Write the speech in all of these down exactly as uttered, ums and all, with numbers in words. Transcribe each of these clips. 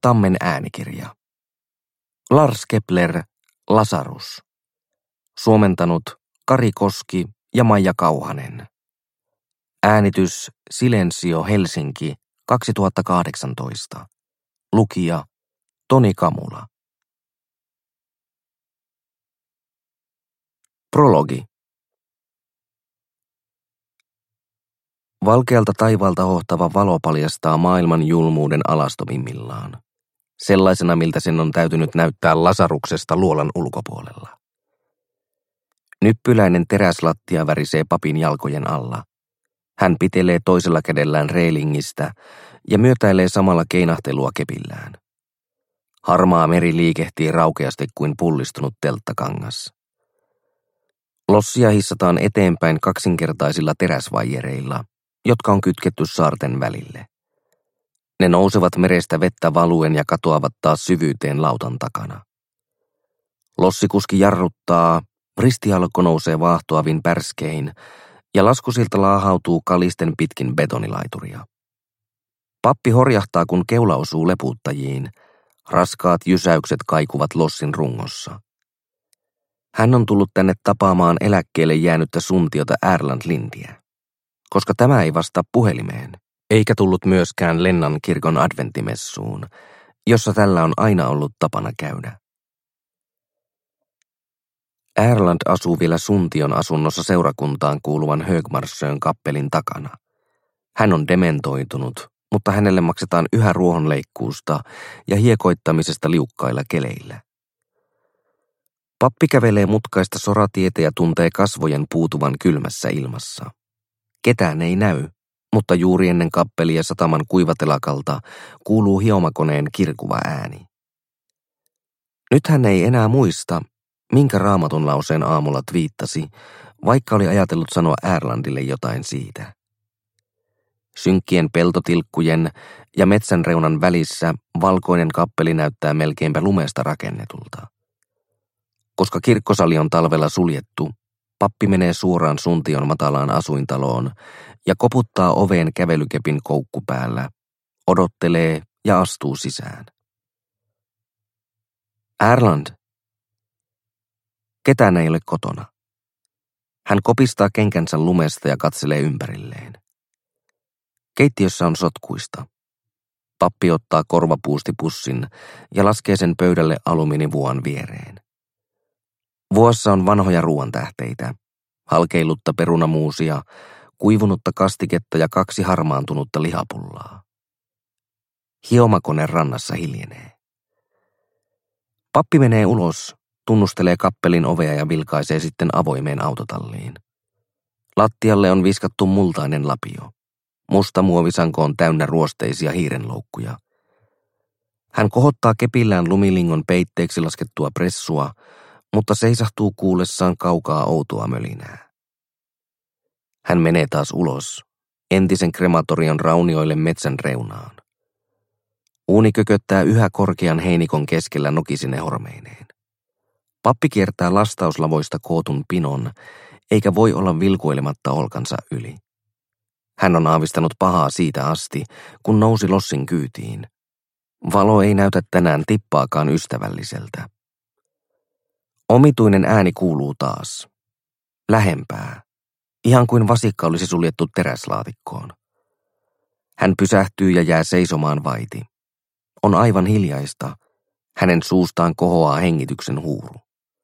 Tammen äänikirja. Lars Kepler, Lasarus. Suomentanut Kari Koski ja Maija Kauhanen. Äänitys Silensio Helsinki kaksituhattakahdeksantoista. Lukija Toni Kamula. Prologi. Valkealta taivaalta hohtava valo paljastaa maailman julmuuden alastomimmillaan. Sellaisena, miltä sen on täytynyt näyttää Lasaruksesta luolan ulkopuolella. Nyppyläinen teräslattia värisee papin jalkojen alla. Hän pitelee toisella kädellään reilingistä ja myötäilee samalla keinahtelua kepillään. Harmaa meri liikehtii raukeasti kuin pullistunut telttakangas. Lossia hissataan eteenpäin kaksinkertaisilla teräsvaijereilla, jotka on kytketty saarten välille. Ne nousevat merestä vettä valuen ja katoavat taas syvyyteen lautan takana. Lossikuski jarruttaa, ristialkko nousee vaahtoavin pärskein ja laskusilta laahautuu kalisten pitkin betonilaituria. Pappi horjahtaa, kun keula osuu lepuuttajiin. Raskaat jysäykset kaikuvat lossin rungossa. Hän on tullut tänne tapaamaan eläkkeelle jäänyttä suntiota Erland Lindiä, koska tämä ei vastaa puhelimeen, eikä tullut myöskään Lennan kirkon adventtimessuun, jossa tällä on aina ollut tapana käydä. Erland asuu vielä Suntion asunnossa seurakuntaan kuuluvan Högmarsön kappelin takana. Hän on dementoitunut, mutta hänelle maksetaan yhä ruohonleikkuusta ja hiekoittamisesta liukkailla keleillä. Pappi kävelee mutkaista soratietä ja tuntee kasvojen puutuvan kylmässä ilmassa. Ketään ei näy, mutta juuri ennen kappelia sataman kuivatelakalta kuuluu hiomakoneen kirkuva ääni. Nyt hän ei enää muista, minkä raamatun lauseen aamulla twiittasi, vaikka oli ajatellut sanoa Erlandille jotain siitä. Synkkien peltotilkkujen ja metsänreunan välissä valkoinen kappeli näyttää melkeinpä lumesta rakennetulta. Koska kirkkosali on talvella suljettu, pappi menee suoraan Suntion matalaan asuintaloon ja koputtaa oveen kävelykepin koukku päällä, odottelee ja astuu sisään. Erland. Ketään ei ole kotona. Hän kopistaa kenkänsä lumesta ja katselee ympärilleen. Keittiössä on sotkuista. Pappi ottaa korvapuustipussin ja laskee sen pöydälle alumiinivuon viereen. Vuossa on vanhoja ruoantähteitä, halkeilutta perunamuusia, kuivunutta kastiketta ja kaksi harmaantunutta lihapullaa. Hiomakone rannassa hiljenee. Pappi menee ulos, tunnustelee kappelin ovea ja vilkaisee sitten avoimeen autotalliin. Lattialle on viskattu multainen lapio. Musta muovisanko on täynnä ruosteisia hiirenloukkuja. Hän kohottaa kepillään lumilingon peitteeksi laskettua pressua, mutta seisahtuu kuullessaan kaukaa outoa mölinää. Hän menee taas ulos, entisen krematorion raunioille metsän reunaan. Uuni kököttää yhä korkean heinikon keskellä nokisine hormeineen. Pappi kiertää lastauslavoista kootun pinon, eikä voi olla vilkuilematta olkansa yli. Hän on aavistanut pahaa siitä asti, kun nousi lossin kyytiin. Valo ei näytä tänään tippaakaan ystävälliseltä. Omituinen ääni kuuluu taas. Lähempää. Ihan kuin vasikka olisi suljettu teräslaatikkoon. Hän pysähtyy ja jää seisomaan vaiti. On aivan hiljaista. Hänen suustaan kohoaa hengityksen huuru.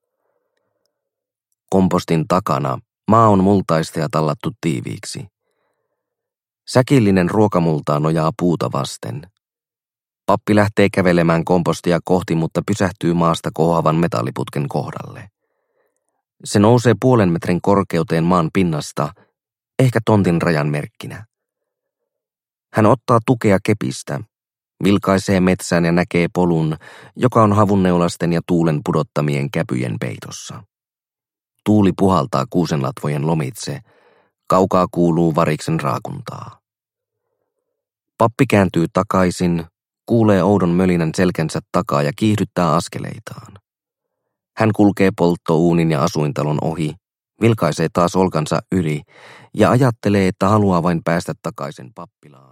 Kompostin takana maa on multaista ja tallattu tiiviiksi. Säkillinen ruokamultaa nojaa puuta vasten. Pappi lähtee kävelemään kompostia kohti, mutta pysähtyy maasta kohoavan metalliputken kohdalle. Se nousee puolen metrin korkeuteen maan pinnasta, ehkä tontin rajan merkkinä. Hän ottaa tukea kepistä, vilkaisee metsään ja näkee polun, joka on havunneulasten ja tuulen pudottamien käpyjen peitossa. Tuuli puhaltaa kuusenlatvojen lomitse, kaukaa kuuluu variksen raakuntaa. Pappi kääntyy takaisin, kuulee oudon mölinän selkänsä takaa ja kiihdyttää askeleitaan. Hän kulkee polttouunin ja asuintalon ohi, vilkaisee taas olkansa yli ja ajattelee, että haluaa vain päästä takaisin pappilaan.